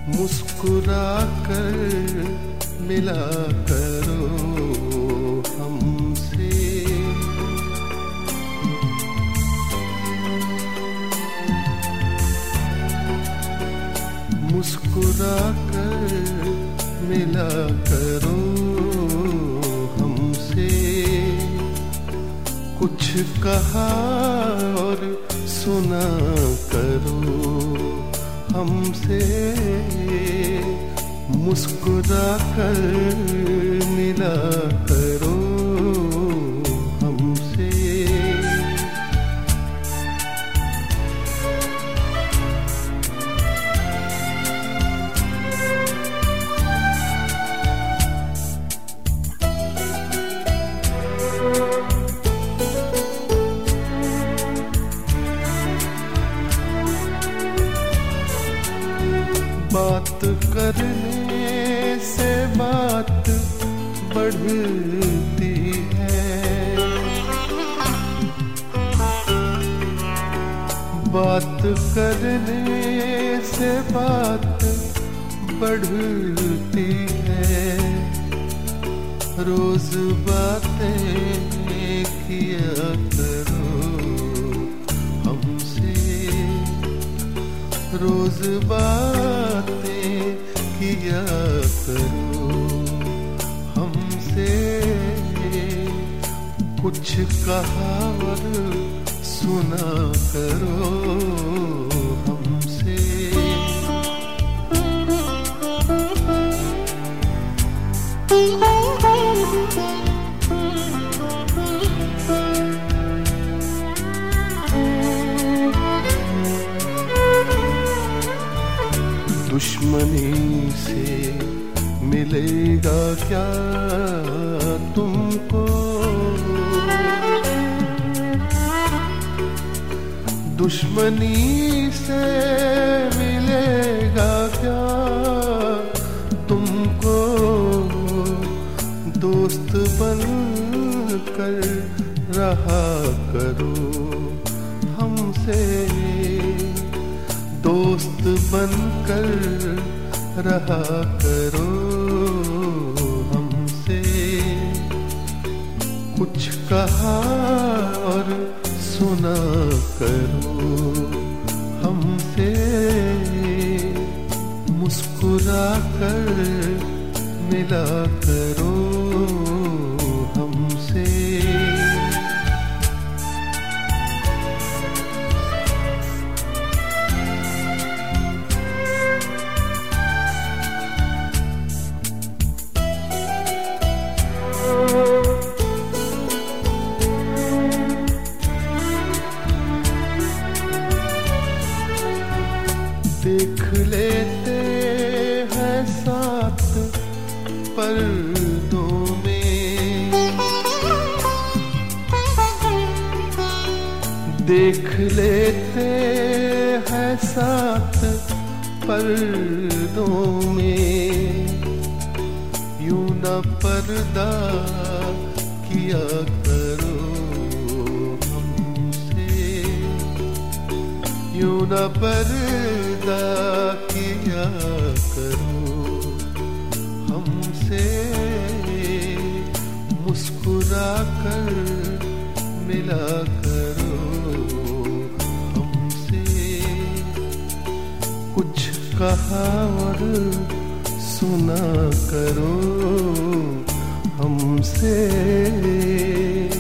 मुस्कुरा कर मिला करो हमसे। मुस्कुरा कर मिला करो हमसे। कुछ कहा और सुना करो हमसे। मुस्कुरा कर मिला करो हमसे। बात करने से बात बढ़ती है। बात करने से बात बढ़ती है। रोज बातें किया करो हमसे। रोज बातें किया करो हमसे। कुछ कहा और सुना करो हमसे। दुश्मनी से मिलेगा क्या तुमको। दुश्मनी से मिलेगा क्या तुमको। दोस्त बन कर रहा करो हमसे। दोस्त बनकर रहा करो हमसे। कुछ कहा और सुना करो हमसे। मुस्कुरा कर मिला करो हमसे। देख लेते हैं साथ पर्दों में। देख लेते हैं साथ पर्दों में। यूं न पर्दा किया करो हमसे। यूं न पर्दा किया करो हमसे। मुस्कुरा कर मिला करो हमसे। कुछ कहा और सुना करो हमसे।